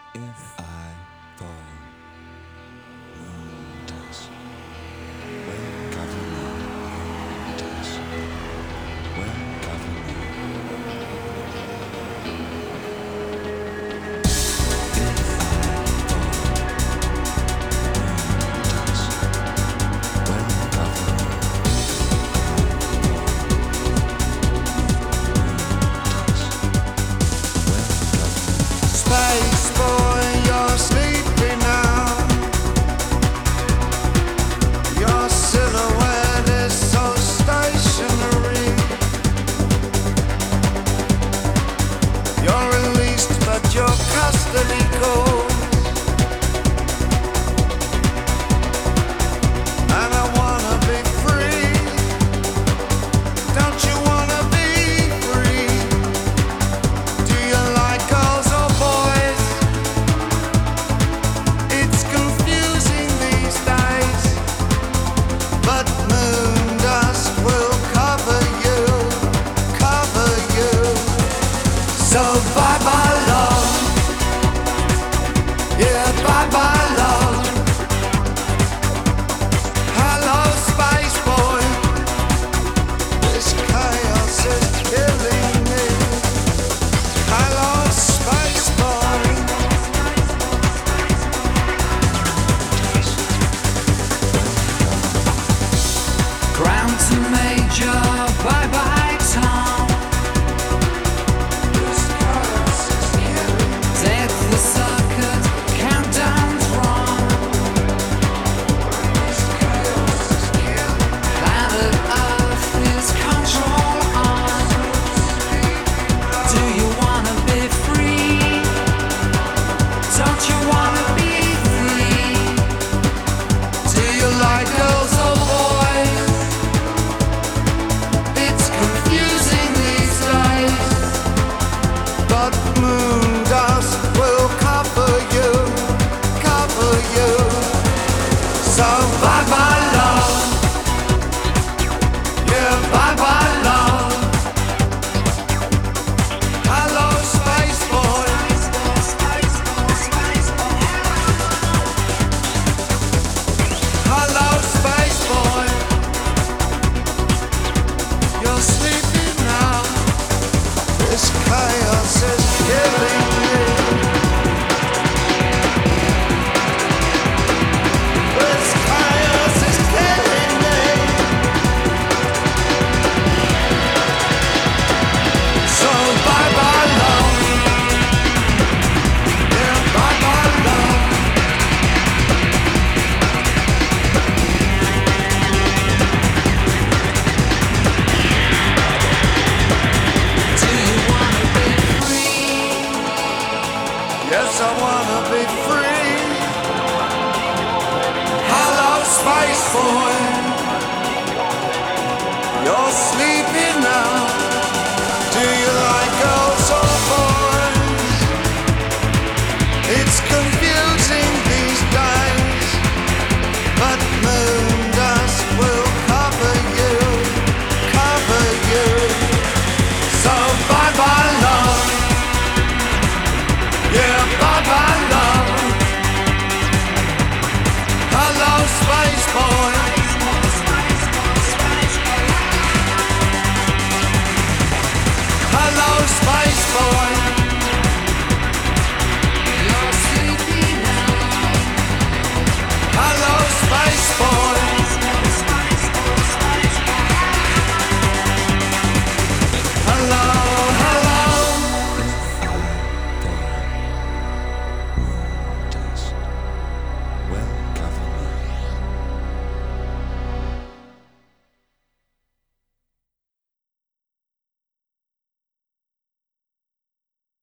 If I fall, moon dust will cover me. Moon dust will cover me. If I fall, moon dust will cover me. Space boy, you're sleeping now. Your silhouette is so stationary. You're released, but your custody goes. And I wanna be free. Don't you wanna be free? Do you like girls or boys? It's confusing these days, but moon dust will cover you, cover you. So bye bye love, yeah bye bye love. Hello space boy, this chaos is killing me. Hello space boy. Ground to major, bye bye town. Death the circuit, countdown's wrong. Planet Earth is control on. Do you wanna be free? Don't you wanna be free? Do you like girls or boys? It's confusing these days, but moon dust will cover you, cover you. So bye bye love, yeah bye bye love. Hello space boy. Hello space boy. You're sleeping now. This chaos is killing me. This chaos is killing me. So bye bye love. Yeah, bye bye love. Do you wanna be free? Yes, I wanna be free. Hello, space boy. You're sleeping now.